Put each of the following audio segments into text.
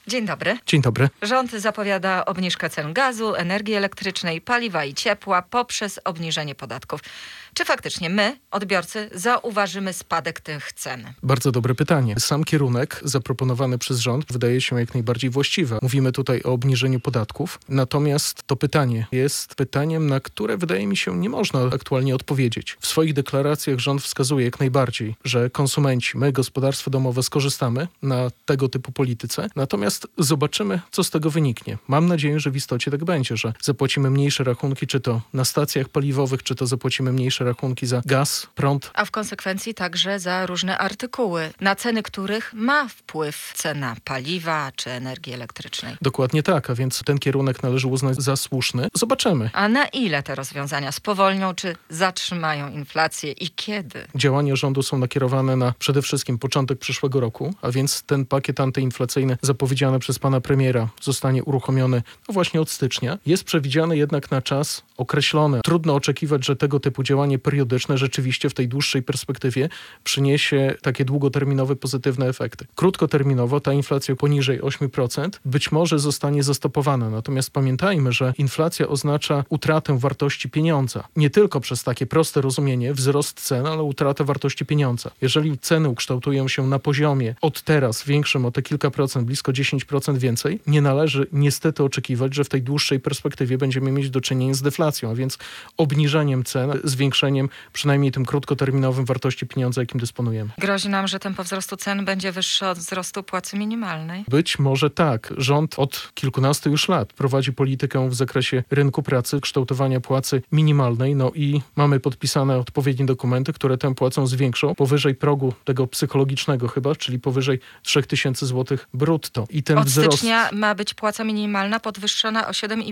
Dzień dobry. Dzień dobry. Rząd zapowiada obniżkę cen gazu, energii elektrycznej, paliwa i ciepła poprzez obniżenie podatków. Czy faktycznie my, odbiorcy, zauważymy spadek tych cen? Bardzo dobre pytanie. Sam kierunek zaproponowany przez rząd wydaje się jak najbardziej właściwy. Mówimy tutaj o obniżeniu podatków, natomiast to pytanie jest pytaniem, na które wydaje mi się nie można aktualnie odpowiedzieć. W swoich deklaracjach rząd wskazuje jak najbardziej, że konsumenci, my, gospodarstwa domowe, skorzystamy na tego typu polityce, natomiast zobaczymy, co z tego wyniknie. Mam nadzieję, że w istocie tak będzie, że zapłacimy mniejsze rachunki, czy to na stacjach paliwowych, czy to zapłacimy mniejsze rachunki za gaz, prąd. A w konsekwencji także za różne artykuły, na ceny których ma wpływ cena paliwa czy energii elektrycznej. Dokładnie tak, a więc ten kierunek należy uznać za słuszny. Zobaczymy. A na ile te rozwiązania spowolnią, czy zatrzymają inflację i kiedy? Działania rządu są nakierowane na przede wszystkim początek przyszłego roku, a więc ten pakiet antyinflacyjny zapowiedziany przez pana premiera zostanie uruchomiony właśnie od stycznia. Jest przewidziany jednak na czas określony. Trudno oczekiwać, że tego typu działanie periodyczne rzeczywiście w tej dłuższej perspektywie przyniesie takie długoterminowe pozytywne efekty. Krótkoterminowo ta inflacja poniżej 8% być może zostanie zastopowana. Natomiast pamiętajmy, że inflacja oznacza utratę wartości pieniądza. Nie tylko przez takie proste rozumienie wzrost cen, ale utratę wartości pieniądza. Jeżeli ceny ukształtują się na poziomie od teraz większym o te kilka procent, blisko 10% więcej, nie należy niestety oczekiwać, że w tej dłuższej perspektywie będziemy mieć do czynienia z deflacją, a więc obniżeniem cen, zwiększeniem przynajmniej tym krótkoterminowym wartości pieniądza, jakim dysponujemy. Grozi nam, że tempo wzrostu cen będzie wyższe od wzrostu płacy minimalnej? Być może tak. Rząd od kilkunastu już lat prowadzi politykę w zakresie rynku pracy, kształtowania płacy minimalnej, no i mamy podpisane odpowiednie dokumenty, które tę płacę zwiększą powyżej progu tego psychologicznego chyba, czyli powyżej 3000 zł brutto. I ten od wzrost... stycznia ma być płaca minimalna podwyższona o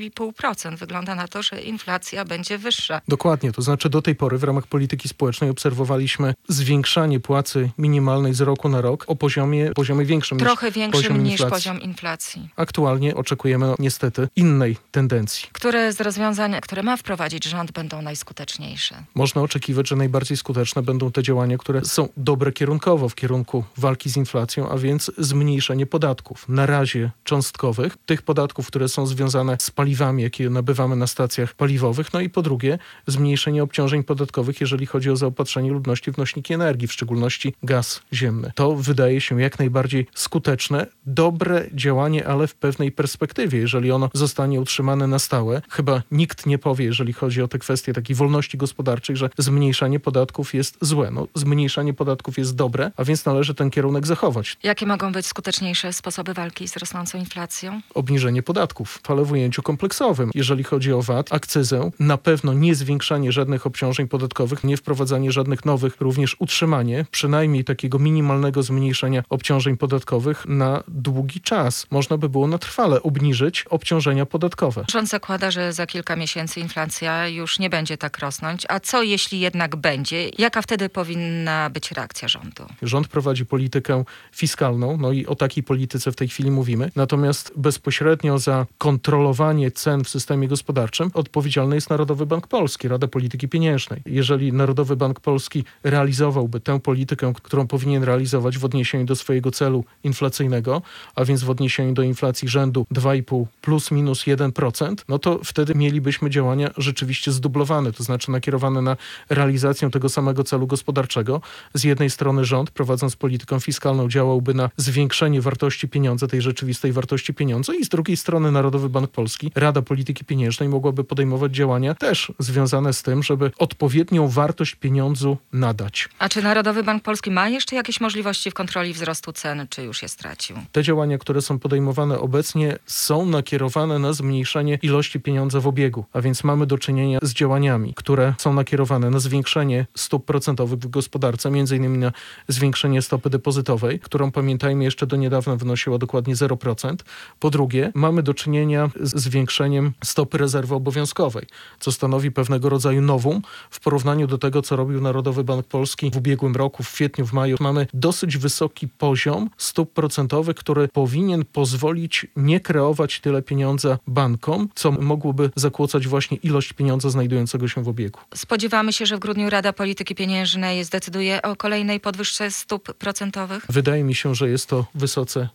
7,5%. Wygląda na to, że inflacja będzie wyższa. Dokładnie, to znaczy do tej pory w ramach polityki społecznej obserwowaliśmy zwiększanie płacy minimalnej z roku na rok o poziomie większym trochę niż większym poziom niż inflacji. poziom inflacji. Aktualnie oczekujemy niestety innej tendencji. Które z rozwiązań, które ma wprowadzić rząd, będą najskuteczniejsze? Można oczekiwać, że najbardziej skuteczne będą te działania, które są dobre kierunkowo w kierunku walki z inflacją, a więc zmniejszenie podatków. Na razie cząstkowych, tych podatków, które są związane z paliwami, jakie nabywamy na stacjach paliwowych, no i po drugie zmniejszenie obciążeń podatkowych, jeżeli chodzi o zaopatrzenie ludności w nośniki energii, w szczególności gaz ziemny. To wydaje się jak najbardziej skuteczne, dobre działanie, ale w pewnej perspektywie, jeżeli ono zostanie utrzymane na stałe. Chyba nikt nie powie, jeżeli chodzi o te kwestie takiej wolności gospodarczej, że zmniejszanie podatków jest złe. No, zmniejszanie podatków jest dobre, a więc należy ten kierunek zachować. Jakie mogą być skuteczniejsze sposoby walki z rosnącą inflacją? Obniżenie podatków, ale w ujęciu kompleksowym. Jeżeli chodzi o VAT, akcyzę, na pewno nie zwiększanie żadnych obciążeń podatkowych, nie wprowadzanie żadnych nowych, również utrzymanie przynajmniej takiego minimalnego zmniejszenia obciążeń podatkowych na długi czas. Można by było na trwale obniżyć obciążenia podatkowe. Rząd zakłada, że za kilka miesięcy inflacja już nie będzie tak rosnąć. A co jeśli jednak będzie? Jaka wtedy powinna być reakcja rządu? Rząd prowadzi politykę fiskalną, no i o takiej polityce w tej chwili mówimy. Natomiast bezpośrednio za kontrolowanie cen w systemie gospodarczym odpowiedzialny jest Narodowy Bank Polski, Rada Polityki Pieniężnej. Jeżeli Narodowy Bank Polski realizowałby tę politykę, którą powinien realizować w odniesieniu do swojego celu inflacyjnego, a więc w odniesieniu do inflacji rzędu 2,5 plus minus 1%, no to wtedy mielibyśmy działania rzeczywiście zdublowane, to znaczy nakierowane na realizację tego samego celu gospodarczego. Z jednej strony rząd, prowadząc politykę fiskalną, działałby na zwiększenie wartości pieniądza, tej rzeczywistej wartości pieniądza, i z drugiej strony Narodowy Bank Polski, Rada Polityki Pieniężnej mogłaby podejmować działania też związane z tym, żeby odpowiednią wartość pieniądzu nadać. A czy Narodowy Bank Polski ma jeszcze jakieś możliwości w kontroli wzrostu cen, czy już je stracił? Te działania, które są podejmowane obecnie, są nakierowane na zmniejszenie ilości pieniądza w obiegu, a więc mamy do czynienia z działaniami, które są nakierowane na zwiększenie stóp procentowych w gospodarce, między innymi na zwiększenie stopy depozytowej, którą pamiętajmy jeszcze do niedawna wynosiła dokładnie 0%. Po drugie, mamy do czynienia z zwiększeniem stopy rezerwy obowiązkowej, co stanowi pewnego rodzaju nowum w porównaniu do tego, co robił Narodowy Bank Polski w ubiegłym roku, w kwietniu, w maju. Mamy dosyć wysoki poziom stóp procentowych, który powinien pozwolić nie kreować tyle pieniądza bankom, co mogłoby zakłócać właśnie ilość pieniądza znajdującego się w obiegu. Spodziewamy się, że w grudniu Rada Polityki Pieniężnej zdecyduje o kolejnej podwyżce stóp procentowych? Wydaje mi się, że jest to wysoce prawdopodobne.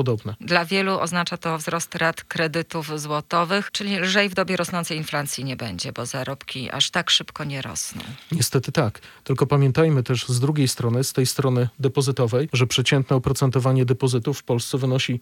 podobne. Dla wielu oznacza to wzrost rat kredytów złotowych, czyli lżej w dobie rosnącej inflacji nie będzie, bo zarobki aż tak szybko nie rosną. Niestety tak. Tylko pamiętajmy też z drugiej strony, z tej strony depozytowej, że przeciętne oprocentowanie depozytów w Polsce wynosi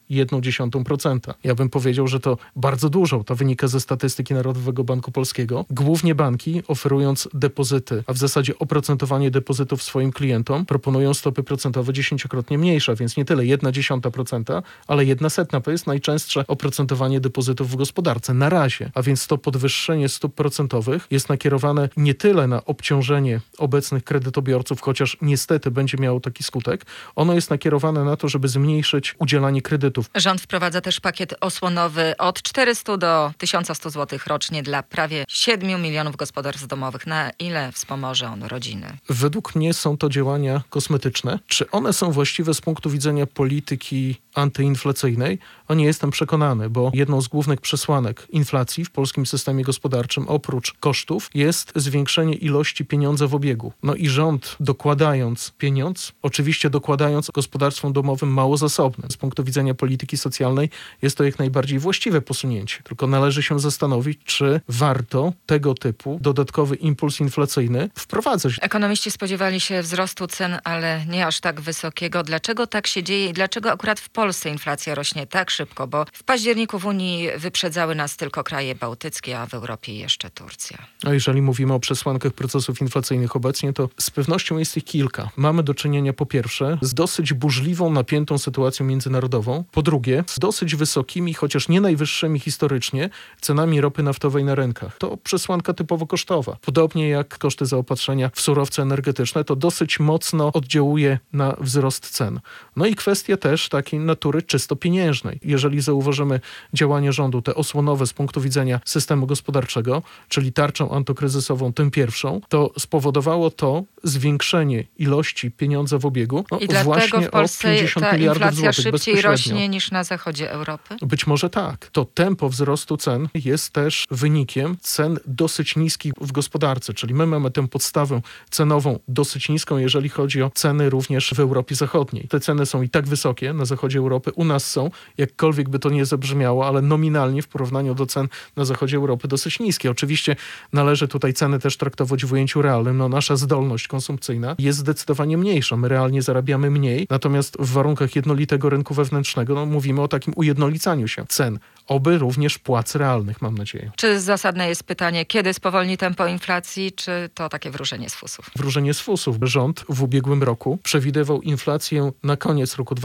0,1%. Ja bym powiedział, że to bardzo dużo. To wynika ze statystyki Narodowego Banku Polskiego. Głównie banki, oferując depozyty, a w zasadzie oprocentowanie depozytów swoim klientom, proponują stopy procentowe 10-krotnie mniejsze, więc nie tyle 0,1%, ale 0,01 to jest najczęstsze oprocentowanie depozytów w gospodarce na razie. A więc to podwyższenie stóp procentowych jest nakierowane nie tyle na obciążenie obecnych kredytobiorców, chociaż niestety będzie miało taki skutek. Ono jest nakierowane na to, żeby zmniejszyć udzielanie kredytów. Rząd wprowadza też pakiet osłonowy od 400 do 1100 zł rocznie dla prawie 7 milionów gospodarstw domowych. Na ile wspomoże on rodziny? Według mnie są to działania kosmetyczne. Czy one są właściwe z punktu widzenia polityki antyinflacyjnej? O nie jestem przekonany, bo jedną z głównych przesłanek inflacji w polskim systemie gospodarczym, oprócz kosztów, jest zwiększenie ilości pieniądza w obiegu. No i rząd, dokładając pieniądz, oczywiście dokładając gospodarstwom domowym mało zasobnym. Z punktu widzenia polityki socjalnej jest to jak najbardziej właściwe posunięcie. Tylko należy się zastanowić, czy warto tego typu dodatkowy impuls inflacyjny wprowadzać. Ekonomiści spodziewali się wzrostu cen, ale nie aż tak wysokiego. Dlaczego tak się dzieje i dlaczego akurat w Polsce inflacja rośnie tak szybko? Bo w październiku w Unii wyprzedzały nas tylko kraje bałtyckie, a w Europie jeszcze Turcja. A jeżeli mówimy o przesłankach procesów inflacyjnych obecnie, to z pewnością jest ich kilka. Mamy do czynienia po pierwsze z dosyć burzliwą, napiętą sytuacją międzynarodową. Po drugie z dosyć wysokimi, chociaż nie najwyższymi historycznie, cenami ropy naftowej na rynkach. To przesłanka typowo kosztowa. Podobnie jak koszty zaopatrzenia w surowce energetyczne, to dosyć mocno oddziałuje na wzrost cen. No i kwestia też takiej natury czysto pieniężnej. Jeżeli zauważymy działanie rządu, te osłonowe z punktu widzenia systemu gospodarczego, czyli tarczą antykryzysową, tym pierwszą, to spowodowało to zwiększenie ilości pieniądza w obiegu I dlatego w Polsce o 50 ta miliardów inflacja złotych szybciej bezpośrednio. rośnie niż na zachodzie Europy? Być może tak. To tempo wzrostu cen jest też wynikiem cen dosyć niskich w gospodarce, czyli my mamy tę podstawę cenową dosyć niską, jeżeli chodzi o ceny również w Europie Zachodniej. Te ceny są i tak wysokie na zachodzie Europy, u nas są, jakkolwiek by to nie zabrzmiało, ale nominalnie w porównaniu do cen na zachodzie Europy dosyć niskie. Oczywiście należy tutaj ceny też traktować w ujęciu realnym. No, nasza zdolność konsumpcyjna jest zdecydowanie mniejsza. My realnie zarabiamy mniej, natomiast w warunkach jednolitego rynku wewnętrznego mówimy o takim ujednolicaniu się cen, oby również płac realnych, mam nadzieję. Czy zasadne jest pytanie, kiedy spowolni tempo inflacji, czy to takie wróżenie z fusów? Wróżenie z fusów. Rząd w ubiegłym roku przewidywał inflację na koniec roku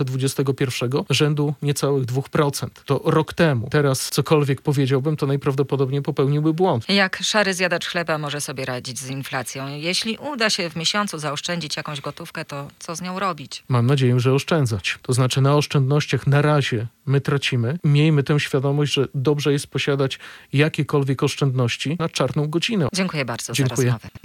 2021 rzędu niecałych 2%. To rok temu. Teraz cokolwiek powiedziałbym, to najprawdopodobniej popełniłby błąd. Jak szary zjadacz chleba może sobie radzić z inflacją? Jeśli uda się w miesiącu zaoszczędzić jakąś gotówkę, to co z nią robić? Mam nadzieję, że oszczędzać. To znaczy na oszczędnościach na razie my tracimy. Miejmy tę świadomość, że dobrze jest posiadać jakiekolwiek oszczędności na czarną godzinę. Dziękuję bardzo Dziękuję. za rozmowę.